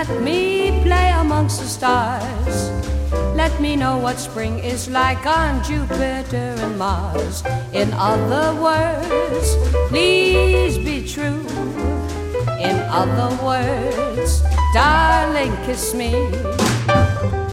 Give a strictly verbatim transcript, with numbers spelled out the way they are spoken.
let me play amongst the stars. Let me know what spring is like on Jupiter and Mars. In other words, please be true. In other words, darling, kiss me.